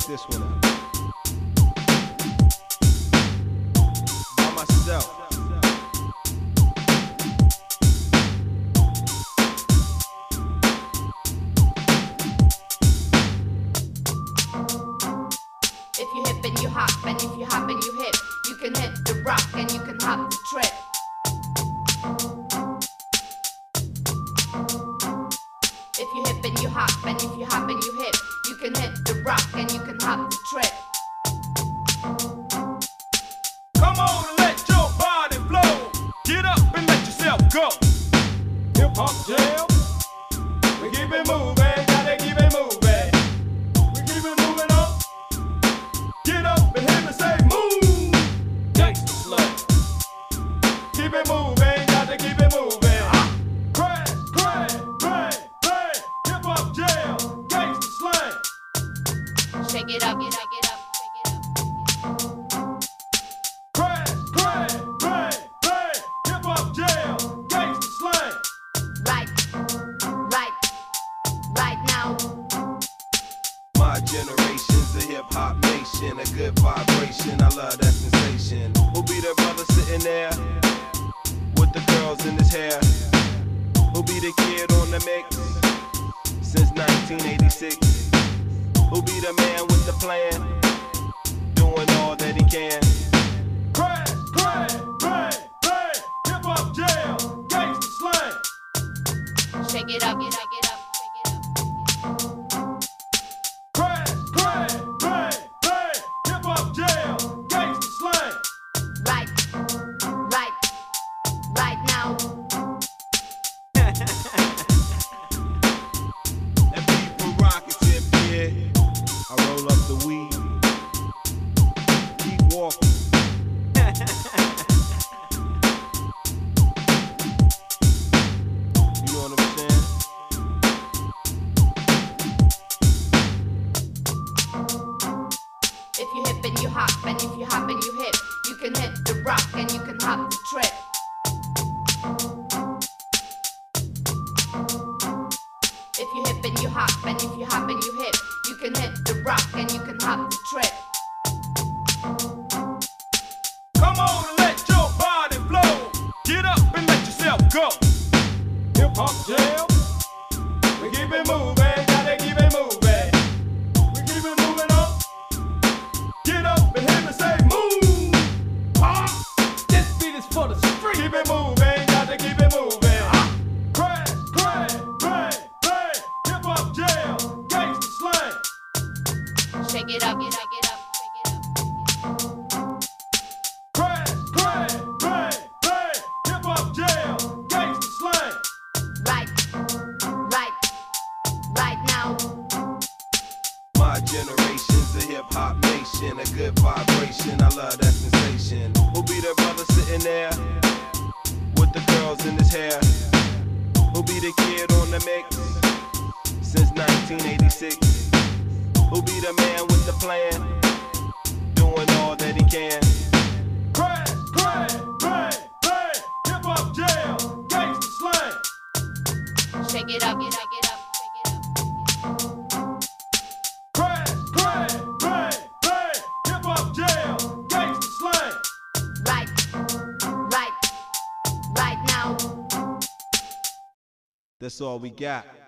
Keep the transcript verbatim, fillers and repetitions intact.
this one out. By myself. If you hip and you hop, and if you hop and you hip, you can hit the rock and you can hop the trip. If you hip and you hop, and if you hop and you hip, you can hit the rock and you can hop the trip. Come on and let your body flow. Get up and let yourself go. Hip hop jam. We keep it moving, gotta keep it moving. We keep it moving up. Get up and hit me, say move. Gangsta slang. Keep it moving, gotta keep it moving. Crash, crash, bang, bang. Hip hop jam, gangsta slang. Shake it up, get up, get up, shake it up. Crash, crash, bang, bang. Hip hop jam, gangsta slang. Right, right, right now. My generation's a hip-hop nation, a good vibration, I love that sensation. Who be the brother sitting there, with the girls in his hair? Who be the kid on the mix, since nineteen eighty-six? Who be the man with the plan, doing all that he can? Crash, crash, bang, bang, hip-hop jam, gangsta slang. Shake it up, get up, get up, shake it up. Crash, crash, bang, bang, hip-hop jam, gangsta slang. Right, right, right now. That beat from Rockets in here. I roll up the weed. Keep walking. You know what I'm saying? If you hip and you hop, and if you hop and you hip, you can hit the rock and you can hop the trip. If you hip and you hop, and if you hop and you hip, you can hit the rock and you can hop the trip. Come on and let your body flow. Get up and let yourself go. Hip hop jam. We keep it moving, gotta keep it moving. We keep it moving up. Get up and hit me, say move. Ah. This beat is for the street. Keep it moving, gotta keep it moving. Ah. Crash, crash, bang, bang. Hip hop jam, gangsta slang. Shake it up, get up, get up, shake it up. Crash, crash, bang, bang. Hip hop jam, gangsta slang. Right, right, right now. My generation's a hip-hop nation, a good vibration, I love that sensation. Who be the brother sitting there, with the girls in his hair? Who be the kid on the mix, since nineteen eighty-six? Who be the man with the plan, doing all that he can? Crash, crash, bang, bang, hip-hop jam, gangsta slang. Shake it up, get up, get up, shake it up. Crash, crash, bang, bang, hip-hop jam, gangsta slang. Right, right, right now. That's all we got.